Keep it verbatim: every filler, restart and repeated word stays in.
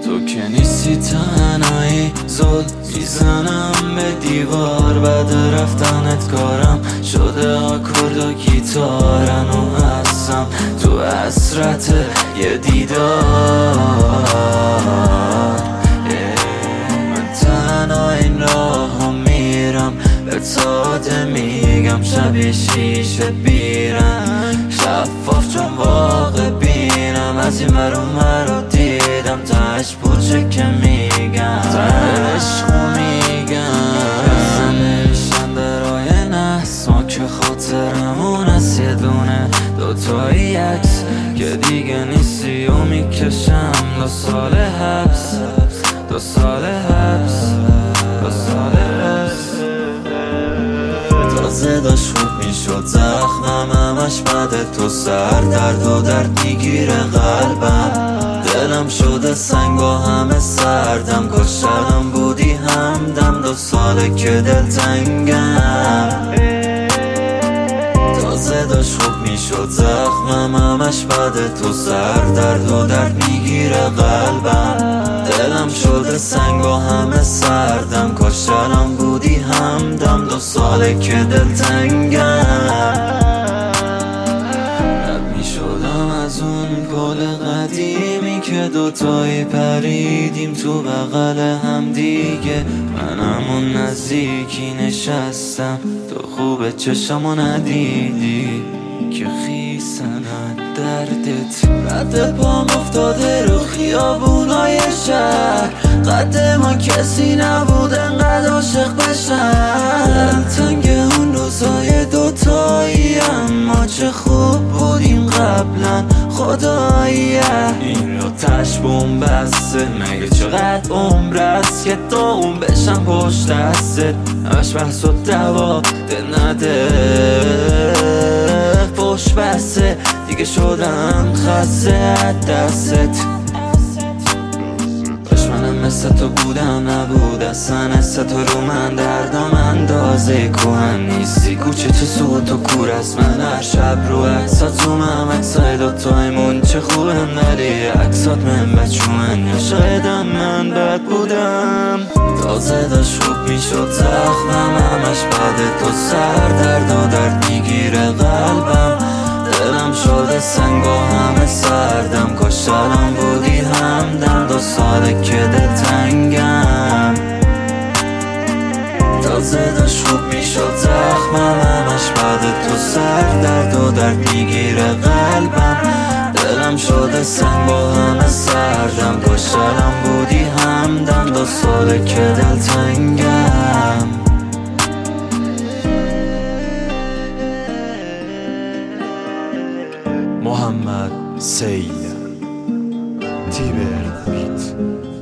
تو که نیستی تنهایی، زل میزنم به دیوار بعد رفتنت کارم شده آکورد و گیتارن و هستم تو حسرت یه دیدار. من تنها این راه میرم به ساده میگم شبیه شیشه بیرم شفاف چون واقع بینم از این ور اون ور رو دیدم تاش بوچه که میگم عشقو میگم نمیشن درای نحس ما که خاطرمون از یه دونه دوتایی عکس که دیگه نیستی و میکشم دو سال حبس دو سال حبس دو سال حبس. تازه داشت خوب میشد زخمم همش بده تو سر درد و درد میگیره قلبم دلم شده سنگ و همه سردم کشتم بودی همدم دو ساله که دل تنگم تازه داشت خوب میشد زخمم همش بده تو سر درد و درد میگیره قلبم دلم شده سنگ و همه سردم کشتم بودی همدم دو ساله که دل تنگم رد میشدم از اون پل قدیمی که دوتایی پریدیم تو بغل هم دیگه من همون نزدیکی نشستم تو خوبه چشمو ندیدی که خیسن دردت رد پام افتاده رو خیابونای شهر قد ما کسی نبود انقدر عاشق بشن تنگ اون روزای دوتایی اما چه خوب بودیم قبلا خداییه این رو تش بوم بسته مگه چقدر عمر است که تو اون بشم پشت دستت همش بحث و دوا ده نده پشت بسته دیگه شدم خسته دستت باش منم مثل تو بودم نبود اصلا است تو رو من دردم اندازه کوهن نیستی کوچه تو سو تو کور است من هر شب رو اکسات تو هم اکسای دوتایمون چه خوبم ولی اکسات من بچون یا شایدم من بد بودم تازه داشت خوب میشد زخمم همش بعد تو سر درد و درد میگیره قلبم دلم شده سنگ و همه سردم کشتم بودی همدم دو ساله که دل تنگم تازه داشت خوب میشد زخمم همش بعد تو سر درد و درد میگیره قلبم دلم شده سنگ و همه سردم کشتم بودی همدم دو ساله که دل تنگم. محمد سیل تیبر بیت